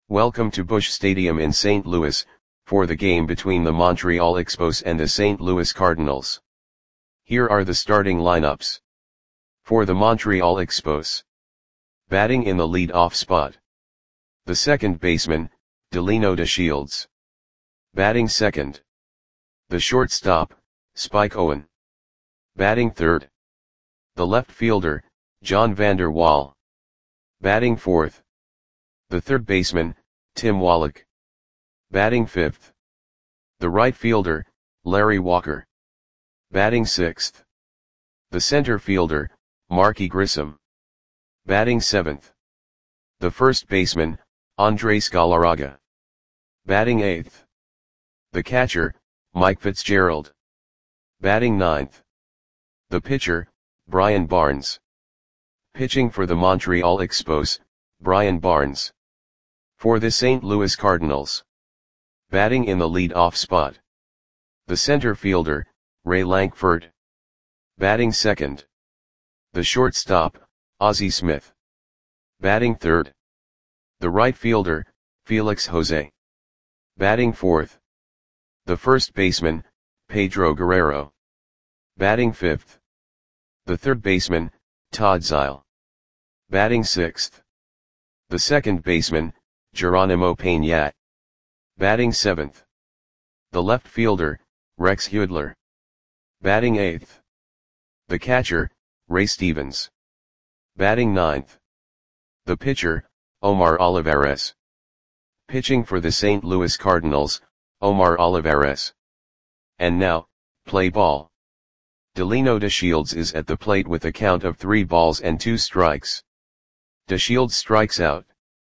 Welcome to Busch Stadium in St. Louis, for the game between the Montreal Expos and the St. Louis Cardinals. Here are the starting lineups. For the Montreal Expos. Batting in the lead-off spot. The second baseman, Delino DeShields. Batting second. The shortstop, Spike Owen. Batting third. The left fielder, John Vander Wal. Batting fourth. The third baseman, Tim Wallach. Batting fifth. The right fielder, Larry Walker. Batting sixth. The center fielder, Marky Grissom. Batting seventh. The first baseman, Andres Galarraga. Batting eighth. The catcher, Mike Fitzgerald. Batting ninth. The pitcher, Brian Barnes. Pitching for the Montreal Expos, Brian Barnes. For the St. Louis Cardinals. Batting in the lead-off spot. The center fielder, Ray Lankford. Batting second. The shortstop, Ozzie Smith. Batting third. The right fielder, Felix Jose. Batting fourth. The first baseman, Pedro Guerrero. Batting fifth. The third baseman, Todd Zeile. Batting sixth. The second baseman, Geronimo Peña. Batting seventh. The left fielder, Rex Hudler. Batting eighth. The catcher, Ray Stevens. Batting ninth. The pitcher, Omar Olivares. Pitching for the St. Louis Cardinals, Omar Olivares. And now, play ball. Delino DeShields is at the plate with a count of 3 balls and 2 strikes. DeShields strikes out.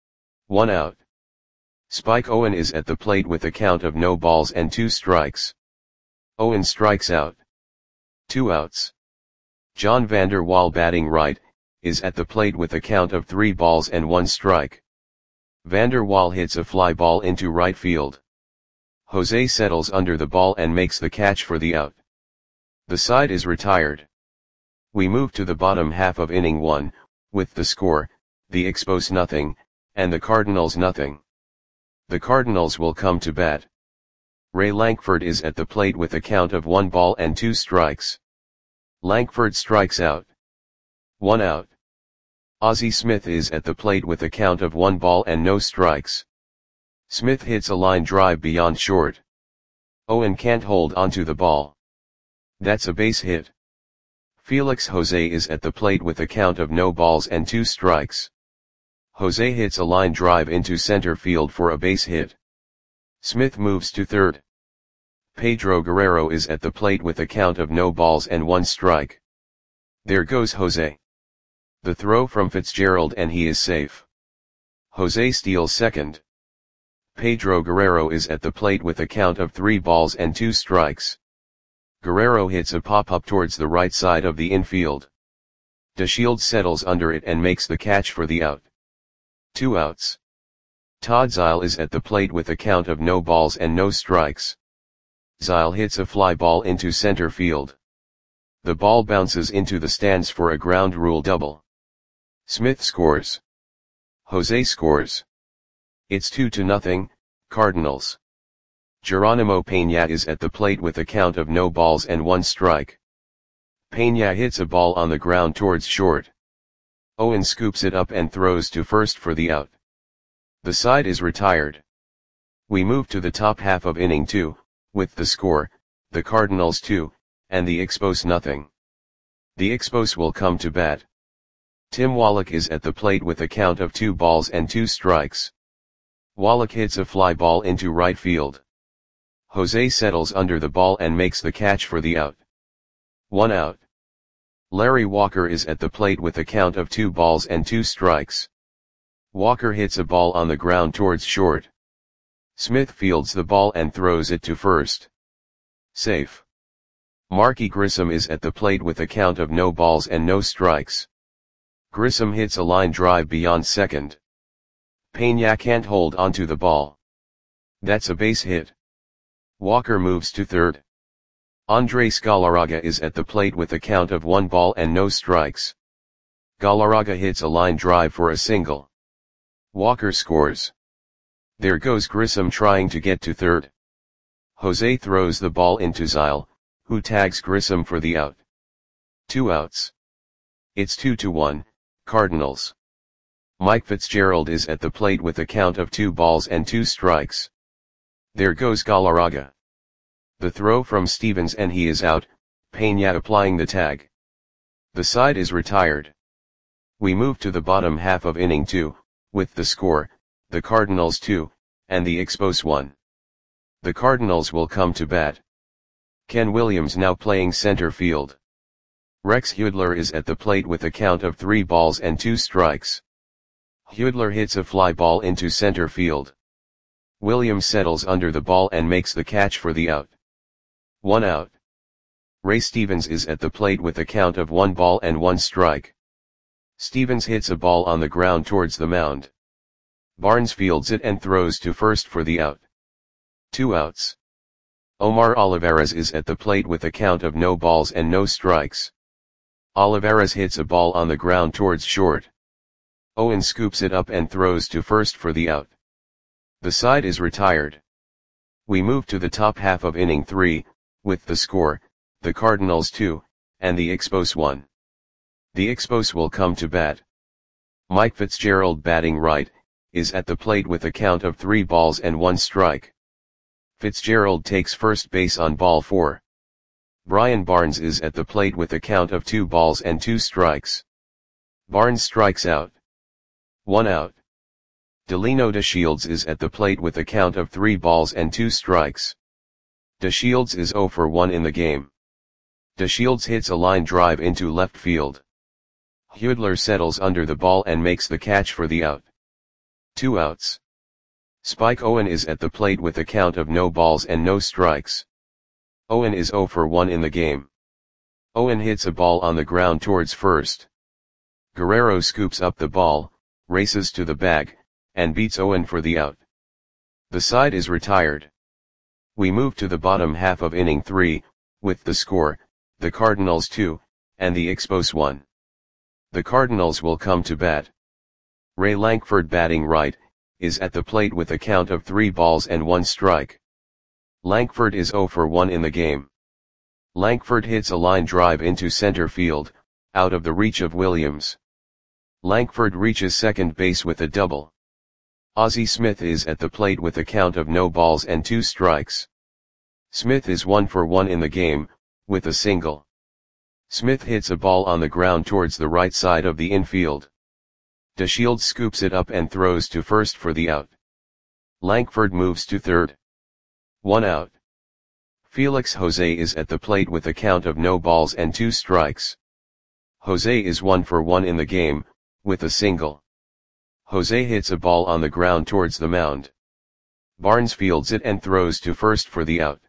1 out. Spike Owen is at the plate with a count of no balls and 2 strikes. Owen strikes out. 2 outs. John Vander Wal, batting right, is at the plate with a count of 3 balls and 1 strike. Vander Wal hits a fly ball into right field. Jose settles under the ball and makes the catch for the out. The side is retired. We move to the bottom half of inning 1, with the score, the Expos nothing, and the Cardinals nothing. The Cardinals will come to bat. Ray Lankford is at the plate with a count of 1 ball and 2 strikes. Lankford strikes out. 1 out. Ozzie Smith is at the plate with a count of 1 ball and no strikes. Smith hits a line drive beyond short. Owen can't hold onto the ball. That's a base hit. Felix Jose is at the plate with a count of no balls and 2 strikes. Jose hits a line drive into center field for a base hit. Smith moves to third. Pedro Guerrero is at the plate with a count of no balls and 1 strike. There goes Jose. The throw from Fitzgerald and he is safe. Jose steals second. Pedro Guerrero is at the plate with a count of 3 balls and 2 strikes. Guerrero hits a pop-up towards the right side of the infield. DeShields settles under it and makes the catch for the out. 2 outs. Todd Zeile is at the plate with a count of no balls and no strikes. Zeile hits a fly ball into center field. The ball bounces into the stands for a ground rule double. Smith scores. Jose scores. It's 2-0, Cardinals. Geronimo Peña is at the plate with a count of no balls and 1 strike. Peña hits a ball on the ground towards short. Owen scoops it up and throws to first for the out. The side is retired. We move to the top half of inning 2, with the score, the Cardinals 2, and the Expos nothing. The Expos will come to bat. Tim Wallach is at the plate with a count of 2 balls and 2 strikes. Wallach hits a fly ball into right field. Jose settles under the ball and makes the catch for the out. 1 out. Larry Walker is at the plate with a count of 2 balls and 2 strikes. Walker hits a ball on the ground towards short. Smith fields the ball and throws it to first. Safe. Marky Grissom is at the plate with a count of no balls and no strikes. Grissom hits a line drive beyond second. Peña can't hold onto the ball. That's a base hit. Walker moves to third. Andres Galarraga is at the plate with a count of 1 ball and no strikes. Galarraga hits a line drive for a single. Walker scores. There goes Grissom trying to get to third. Jose throws the ball into Zile, who tags Grissom for the out. 2 outs. It's 2-1, Cardinals. Mike Fitzgerald is at the plate with a count of 2 balls and 2 strikes. There goes Galarraga. The throw from Stevens and he is out, Peña applying the tag. The side is retired. We move to the bottom half of inning 2, with the score, the Cardinals 2, and the Expos 1. The Cardinals will come to bat. Ken Williams now playing center field. Rex Hudler is at the plate with a count of 3 balls and 2 strikes. Hudler hits a fly ball into center field. Williams settles under the ball and makes the catch for the out. 1 out. Ray Stevens is at the plate with a count of 1 ball and 1 strike. Stevens hits a ball on the ground towards the mound. Barnes fields it and throws to first for the out. 2 outs. Omar Olivares is at the plate with a count of no balls and no strikes. Olivares hits a ball on the ground towards short. Owen scoops it up and throws to first for the out. The side is retired. We move to the top half of inning 3, with the score, the Cardinals 2, and the Expos 1. The Expos will come to bat. Mike Fitzgerald batting right, is at the plate with a count of 3 balls and 1 strike. Fitzgerald takes first base on ball 4. Brian Barnes is at the plate with a count of 2 balls and 2 strikes. Barnes strikes out. 1 out. Delino DeShields is at the plate with a count of 3 balls and 2 strikes. DeShields is 0 for 1 in the game. DeShields hits a line drive into left field. Hudler settles under the ball and makes the catch for the out. 2 outs. Spike Owen is at the plate with a count of no balls and no strikes. Owen is 0 for 1 in the game. Owen hits a ball on the ground towards first. Guerrero scoops up the ball, races to the bag, and beats Owen for the out. The side is retired. We move to the bottom half of inning 3, with the score, the Cardinals 2, and the Expos 1. The Cardinals will come to bat. Ray Lankford batting right, is at the plate with a count of 3 balls and 1 strike. Lankford is 0 for 1 in the game. Lankford hits a line drive into center field, out of the reach of Williams. Lankford reaches second base with a double. Ozzie Smith is at the plate with a count of no balls and 2 strikes. Smith is 1 for 1 in the game, with a single. Smith hits a ball on the ground towards the right side of the infield. DeShields scoops it up and throws to first for the out. Lankford moves to third. 1 out. Felix Jose is at the plate with a count of no balls and 2 strikes. Jose is 1 for 1 in the game, with a single. Jose hits a ball on the ground towards the mound. Barnes fields it and throws to first for the out.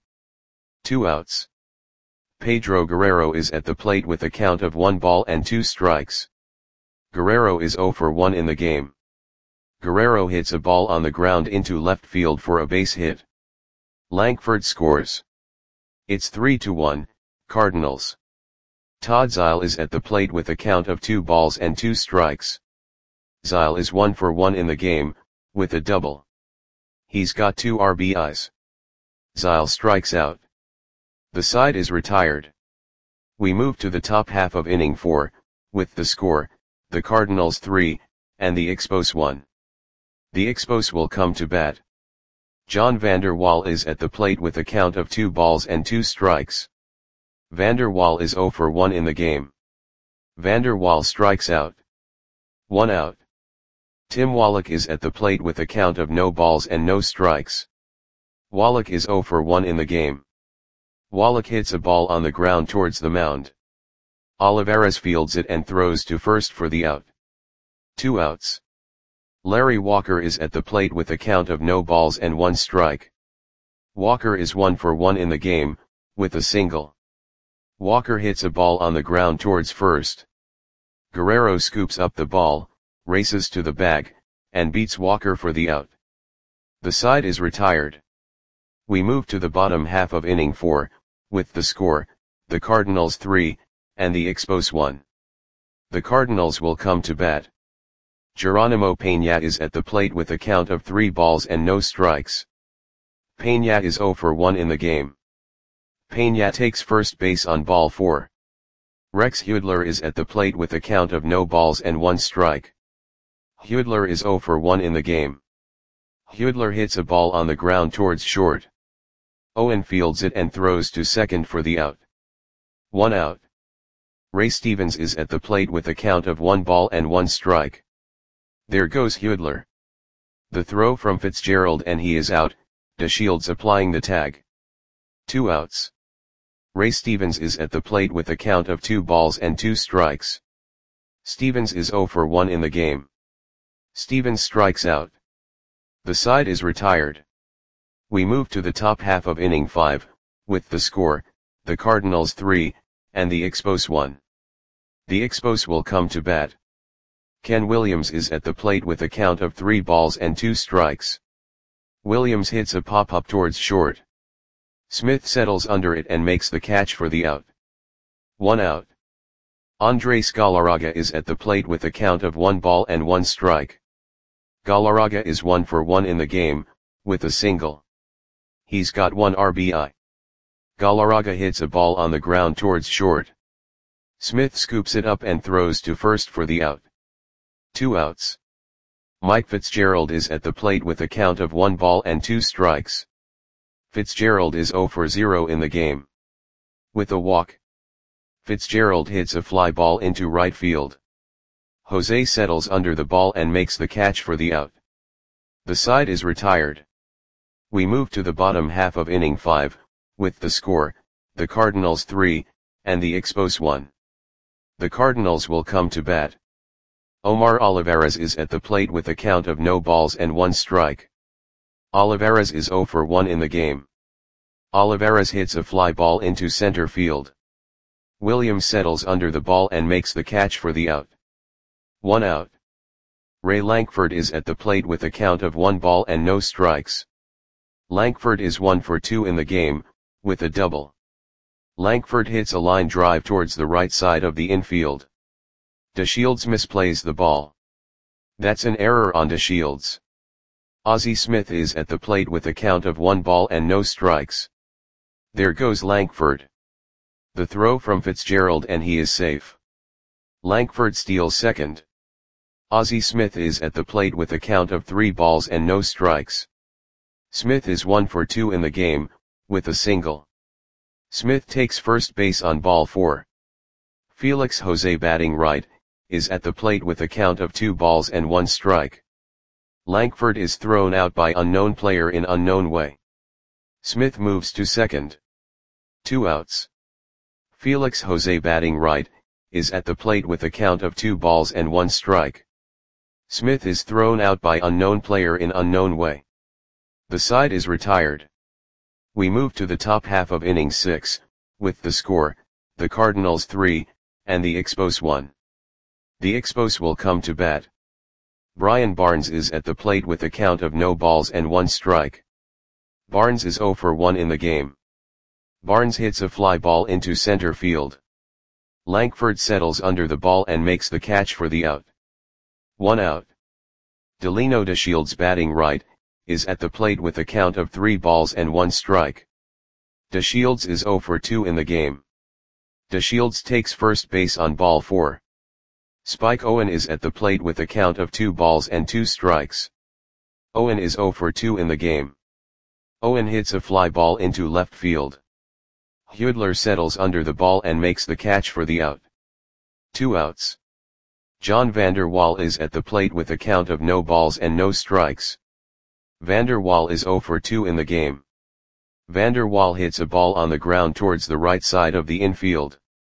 2 outs. Pedro Guerrero is at the plate with a count of 1 ball and 2 strikes. Guerrero is 0 for 1 in the game. Guerrero hits a ball on the ground into left field for a base hit. Lankford scores. It's 3-1, Cardinals. Todd Zile is at the plate with a count of 2 balls and 2 strikes. Zile is 1 for 1 in the game, with a double. He's got 2 RBIs. Zile strikes out. The side is retired. We move to the top half of inning 4, with the score, the Cardinals 3, and the Expos 1. The Expos will come to bat. John Vander Wal is at the plate with a count of 2 balls and 2 strikes. Vander Wal is 0 for 1 in the game. Vander Wal strikes out. 1 out. Tim Wallach is at the plate with a count of no balls and no strikes. Wallach is 0 for 1 in the game. Wallach hits a ball on the ground towards the mound. Olivares fields it and throws to first for the out. 2 outs. Larry Walker is at the plate with a count of no balls and 1 strike. Walker is 1 for 1 in the game, with a single. Walker hits a ball on the ground towards first. Guerrero scoops up the ball, races to the bag, and beats Walker for the out. The side is retired. We move to the bottom half of inning 4, with the score, the Cardinals 3, and the Expos 1. The Cardinals will come to bat. Geronimo Peña is at the plate with a count of 3 balls and no strikes. Peña is 0 for 1 in the game. Peña takes first base on ball 4. Rex Hudler is at the plate with a count of no balls and 1 strike. Hudler is 0 for 1 in the game. Hudler hits a ball on the ground towards short. Owen fields it and throws to second for the out. 1 out. Ray Stevens is at the plate with a count of 1 ball and 1 strike. There goes Hudler. The throw from Fitzgerald and he is out, DeShields applying the tag. 2 outs. Ray Stevens is at the plate with a count of 2 balls and 2 strikes. Stevens is 0 for 1 in the game. Stevens strikes out. The side is retired. We move to the top half of inning 5, with the score, the Cardinals 3, and the Expos 1. The Expos will come to bat. Ken Williams is at the plate with a count of 3 balls and 2 strikes. Williams hits a pop-up towards short. Smith settles under it and makes the catch for the out. 1 out. Andres Galarraga is at the plate with a count of 1 ball and 1 strike. Galarraga is 1 for 1 in the game, with a single. He's got 1 RBI. Galarraga hits a ball on the ground towards short. Smith scoops it up and throws to first for the out. 2 outs. Mike Fitzgerald is at the plate with a count of 1 ball and 2 strikes. Fitzgerald is 0 for 0 in the game. With a walk, Fitzgerald hits a fly ball into right field. Jose settles under the ball and makes the catch for the out. The side is retired. We move to the bottom half of inning 5, with the score, the Cardinals 3, and the Expos 1. The Cardinals will come to bat. Omar Olivares is at the plate with a count of no balls and 1 strike. Olivares is 0 for 1 in the game. Olivares hits a fly ball into center field. Williams settles under the ball and makes the catch for the out. 1 out. Ray Lankford is at the plate with a count of 1 ball and no strikes. Lankford is 1 for 2 in the game, with a double. Lankford hits a line drive towards the right side of the infield. DeShields misplays the ball. That's an error on DeShields. Ozzie Smith is at the plate with a count of 1 ball and no strikes. There goes Lankford. The throw from Fitzgerald and he is safe. Lankford steals second. Ozzie Smith is at the plate with a count of 3 balls and no strikes. Smith is 1 for 2 in the game, with a single. Smith takes first base on ball 4. Felix Jose batting right, is at the plate with a count of 2 balls and 1 strike. Lankford is thrown out by unknown player in unknown way. Smith moves to second. 2 outs. Felix Jose batting right, is at the plate with a count of 2 balls and 1 strike. Smith is thrown out by unknown player in unknown way. The side is retired. We move to the top half of inning 6, with the score, the Cardinals 3, and the Expos 1. The Expos will come to bat. Brian Barnes is at the plate with a count of no balls and 1 strike. Barnes is 0 for 1 in the game. Barnes hits a fly ball into center field. Lankford settles under the ball and makes the catch for the out. 1 out. Delino DeShields batting right, is at the plate with a count of 3 balls and 1 strike. DeShields is 0 for 2 in the game. DeShields takes first base on ball 4. Spike Owen is at the plate with a count of 2 balls and 2 strikes. Owen is 0 for 2 in the game. Owen hits a fly ball into left field. Hudler settles under the ball and makes the catch for the out. 2 outs. John Vander Wal is at the plate with a count of no balls and no strikes. Vander Wal is 0 for 2 in the game. Vander Wal hits a ball on the ground towards the right side of the infield.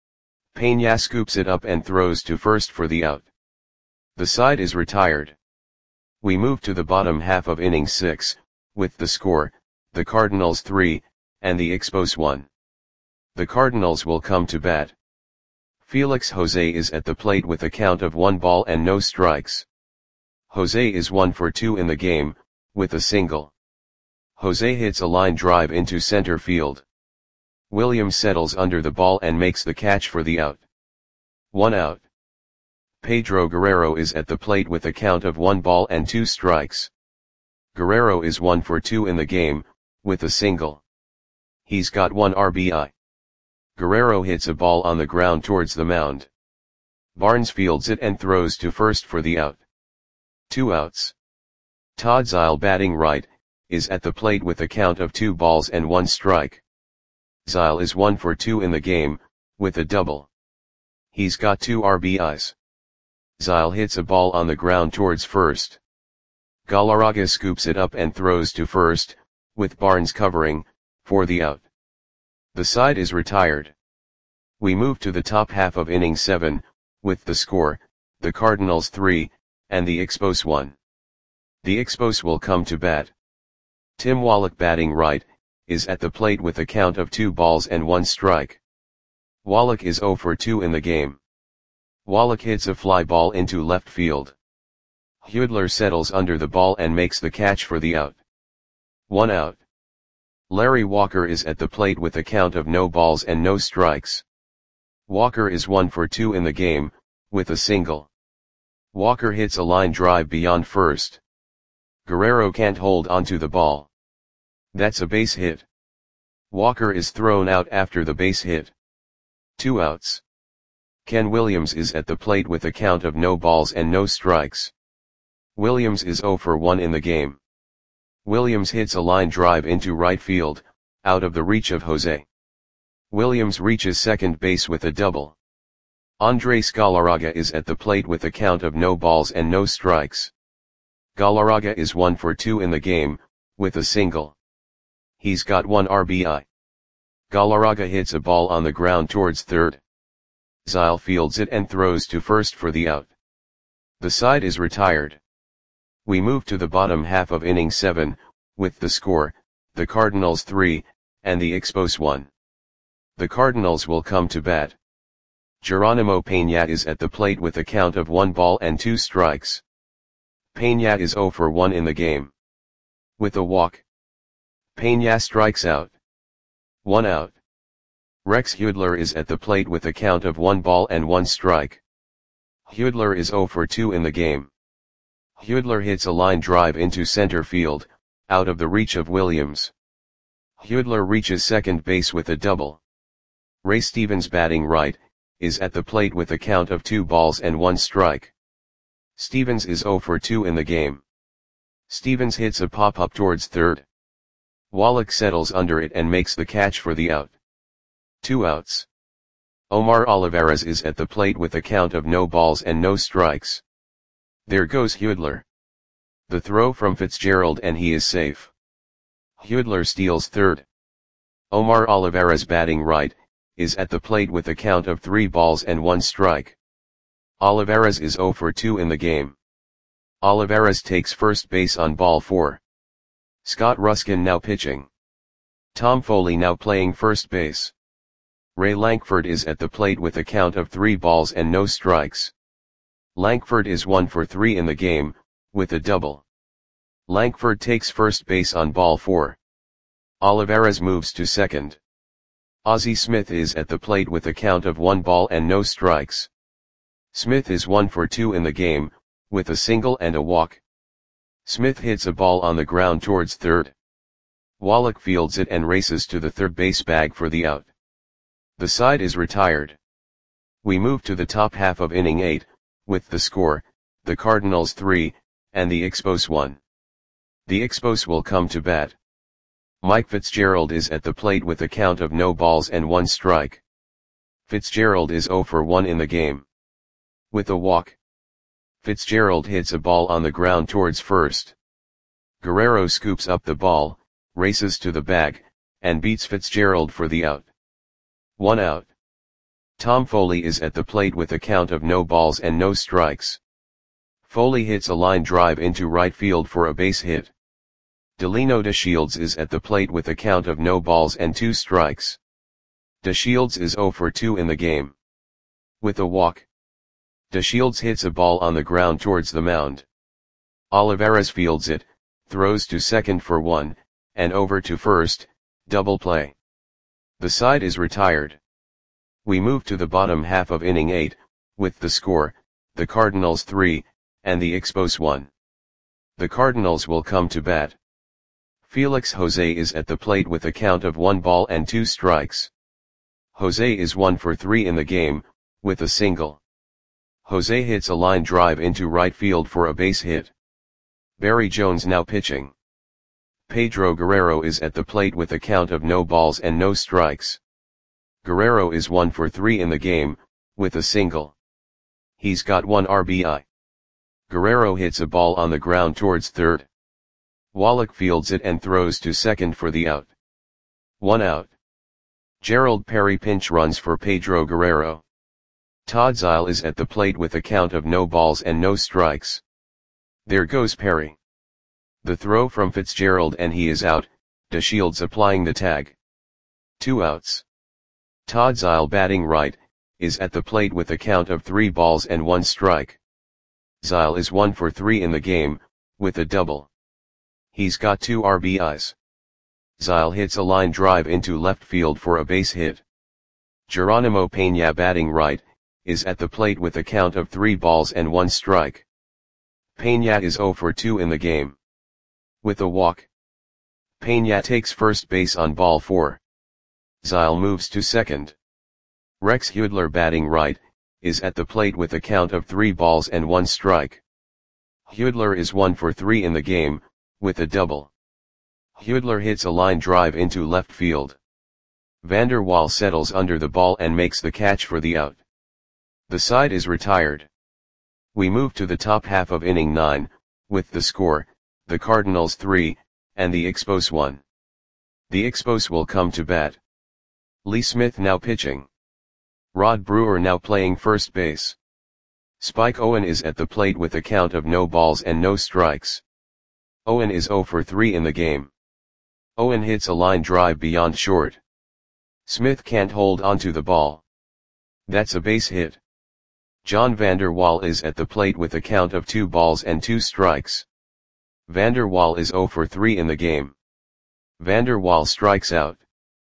Peña scoops it up and throws to first for the out. The side is retired. We move to the bottom half of inning 6, with the score, the Cardinals 3, and the Expos 1. The Cardinals will come to bat. Felix Jose is at the plate with a count of 1 ball and no strikes. Jose is 1 for 2 in the game, with a single. Jose hits a line drive into center field. Williams settles under the ball and makes the catch for the out. 1 out. Pedro Guerrero is at the plate with a count of 1 ball and 2 strikes. Guerrero is 1 for 2 in the game, with a single. He's got 1 RBI. Guerrero hits a ball on the ground towards the mound. Barnes fields it and throws to first for the out. 2 outs. Todd Zeile, batting right, is at the plate with a count of 2 balls and 1 strike. Zeile is 1 for 2 in the game, with a double. He's got 2 RBIs. Zeile hits a ball on the ground towards first. Galarraga scoops it up and throws to first, with Barnes covering, for the out. The side is retired. We move to the top half of inning 7, with the score, the Cardinals 3, and the Expos 1. The Expos will come to bat. Tim Wallach, batting right, is at the plate with a count of 2 balls and 1 strike. Wallach is 0 for 2 in the game. Wallach hits a fly ball into left field. Hudler settles under the ball and makes the catch for the out. 1 out. Larry Walker is at the plate with a count of no balls and no strikes. Walker is 1 for 2 in the game, with a single. Walker hits a line drive beyond first. Guerrero can't hold onto the ball. That's a base hit. Walker is thrown out after the base hit. 2 outs. Ken Williams is at the plate with a count of no balls and no strikes. Williams is 0 for 1 in the game. Williams hits a line drive into right field, out of the reach of Jose. Williams reaches second base with a double. Andres Galarraga is at the plate with a count of no balls and no strikes. Galarraga is 1 for 2 in the game, with a single. He's got 1 RBI. Galarraga hits a ball on the ground towards third. Zeile fields it and throws to first for the out. The side is retired. We move to the bottom half of inning 7, with the score, the Cardinals 3, and the Expos 1. The Cardinals will come to bat. Geronimo Peña is at the plate with a count of 1 ball and 2 strikes. Peña is 0 for 1 in the game. With a walk. Peña strikes out. 1 out. Rex Hudler is at the plate with a count of 1 ball and 1 strike. Hudler is 0 for 2 in the game. Hudler hits a line drive into center field, out of the reach of Williams. Hudler reaches second base with a double. Ray Stevens, batting right, is at the plate with a count of 2 balls and 1 strike. Stevens is 0 for 2 in the game. Stevens hits a pop-up towards third. Wallach settles under it and makes the catch for the out. 2 outs. Omar Olivares is at the plate with a count of no balls and no strikes. There goes Hudler. The throw from Fitzgerald and he is safe. Hudler steals third. Omar Olivares, batting right, is at the plate with a count of 3 balls and 1 strike. Olivares is 0 for 2 in the game. Olivares takes first base on ball 4. Scott Ruskin now pitching. Tom Foley now playing first base. Ray Lankford is at the plate with a count of 3 balls and no strikes. Lankford is 1 for 3 in the game, with a double. Lankford takes first base on ball 4. Olivares moves to second. Ozzie Smith is at the plate with a count of 1 ball and no strikes. Smith is 1 for 2 in the game, with a single and a walk. Smith hits a ball on the ground towards third. Wallach fields it and races to the third base bag for the out. The side is retired. We move to the top half of inning 8, with the score, the Cardinals 3, and the Expos 1. The Expos will come to bat. Mike Fitzgerald is at the plate with a count of no balls and 1 strike. Fitzgerald is 0 for 1 in the game. With a walk. Fitzgerald hits a ball on the ground towards first. Guerrero scoops up the ball, races to the bag, and beats Fitzgerald for the out. 1 out. Tom Foley is at the plate with a count of no balls and no strikes. Foley hits a line drive into right field for a base hit. Delino DeShields is at the plate with a count of no balls and 2 strikes. DeShields is 0 for 2 in the game. With a walk. DeShields hits a ball on the ground towards the mound. Olivares fields it, throws to second for 1, and over to first, double play. The side is retired. We move to the bottom half of inning 8, with the score, the Cardinals 3, and the Expos 1. The Cardinals will come to bat. Felix Jose is at the plate with a count of 1 ball and 2 strikes. Jose is 1 for 3 in the game, with a single. Jose hits a line drive into right field for a base hit. Barry Jones now pitching. Pedro Guerrero is at the plate with a count of no balls and no strikes. Guerrero is 1 for 3 in the game, with a single. He's got 1 RBI. Guerrero hits a ball on the ground towards third. Wallach fields it and throws to second for the out. 1 out. Gerald Perry pinch runs for Pedro Guerrero. Todd Zeile is at the plate with a count of no balls and no strikes. There goes Perry. The throw from Fitzgerald and he is out, DeShields applying the tag. 2 outs. Todd Zeile batting right, is at the plate with a count of 3 balls and 1 strike. Zeile is 1 for 3 in the game, with a double. He's got 2 RBIs. Zeile hits a line drive into left field for a base hit. Geronimo Peña batting right, is at the plate with a count of 3 balls and 1 strike. Peña is 0 for 2 in the game. With a walk. Peña takes first base on ball 4. Zeile moves to second. Rex Hudler batting right, is at the plate with a count of 3 balls and 1 strike. Hudler is 1 for 3 in the game, with a double. Hudler hits a line drive into left field. Vander Waal settles under the ball and makes the catch for the out. The side is retired. We move to the top half of inning 9, with the score, the Cardinals 3, and the Expos 1. The Expos will come to bat. Lee Smith now pitching. Rod Brewer now playing first base. Spike Owen is at the plate with a count of no balls and no strikes. Owen is 0 for 3 in the game. Owen hits a line drive beyond short. Smith can't hold onto the ball. That's a base hit. John Vander Waal is at the plate with a count of 2 balls and 2 strikes. Vander Waal is 0 for 3 in the game. Vander Waal strikes out.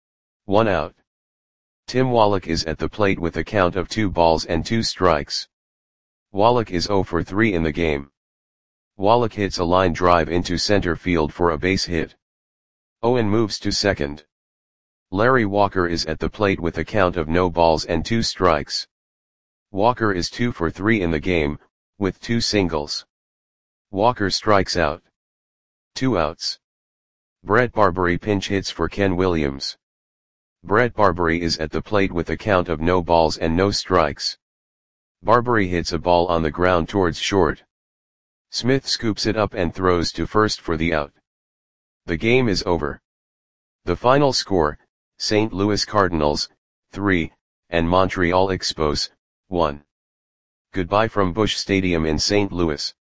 1 out. Tim Wallach is at the plate with a count of 2 balls and 2 strikes. Wallach is 0 for 3 in the game. Wallach hits a line drive into center field for a base hit. Owen moves to second. Larry Walker is at the plate with a count of no balls and 2 strikes. Walker is 2 for 3 in the game, with 2 singles. Walker strikes out. 2 outs. Brett Barbary pinch hits for Ken Williams. Brett Barbary is at the plate with a count of no balls and no strikes. Barbary hits a ball on the ground towards short. Smith scoops it up and throws to first for the out. The game is over. The final score, St. Louis Cardinals, 3, and Montreal Expos, 1. Goodbye from Busch Stadium in St. Louis.